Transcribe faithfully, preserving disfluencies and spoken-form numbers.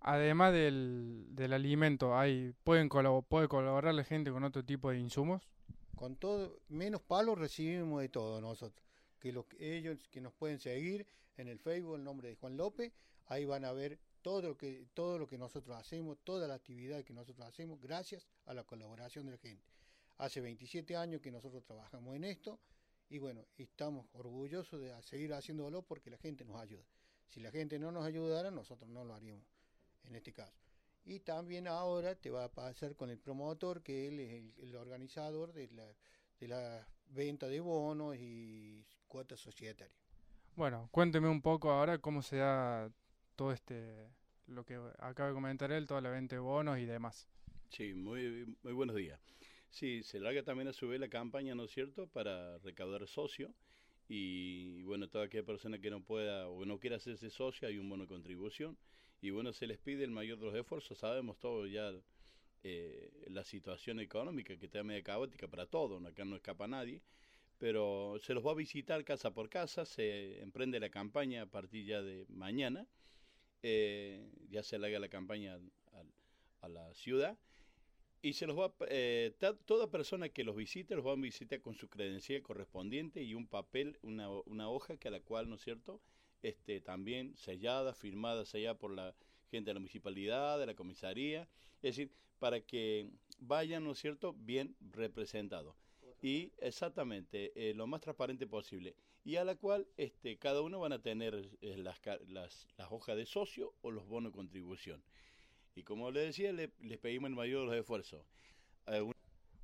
Además del, del alimento, hay, pueden colabo- puede colaborar la gente con otro tipo de insumos. Con todo, menos palos recibimos de todo nosotros. Que los, ellos que nos pueden seguir en el Facebook, el nombre de Juan López, ahí van a ver todo lo que, todo lo que nosotros hacemos, toda la actividad que nosotros hacemos, gracias a la colaboración de la gente. Hace veintisiete años que nosotros trabajamos en esto y bueno, estamos orgullosos de seguir haciéndolo porque la gente nos ayuda. Si la gente no nos ayudara, nosotros no lo haríamos en este caso. Y también ahora te va a pasar con el promotor, que él es el, el organizador de la, de la venta de bonos y cuotas societarias. Bueno, cuénteme un poco ahora cómo se da todo este, lo que acaba de comentar él, toda la venta de bonos y demás. Sí, muy, muy buenos días. Sí, se larga también a su vez la campaña, ¿no es cierto?, para recaudar socio. Y bueno, toda aquella persona que no pueda o no quiera hacerse socio, hay un bono de contribución. Y bueno, se les pide el mayor de los esfuerzos. Sabemos todos ya eh, la situación económica que está media caótica para todos, ¿no? Acá no escapa nadie. Pero se los va a visitar casa por casa, se emprende la campaña a partir ya de mañana. Eh, ya se larga la campaña al- a la ciudad y se los va, eh, ta- toda persona que los visite, los va a visitar con su credencial correspondiente y un papel, una, una hoja que a la cual, ¿no es cierto?, este, también sellada, firmada, sellada por la gente de la municipalidad, de la comisaría, es decir, para que vayan, ¿no es cierto?, bien representados. Y exactamente, eh, lo más transparente posible. Y a la cual este, cada uno van a tener eh, las, las, las hojas de socio o los bonos de contribución. Y como le decía, le, les pedimos el mayor de los esfuerzos. Eh, una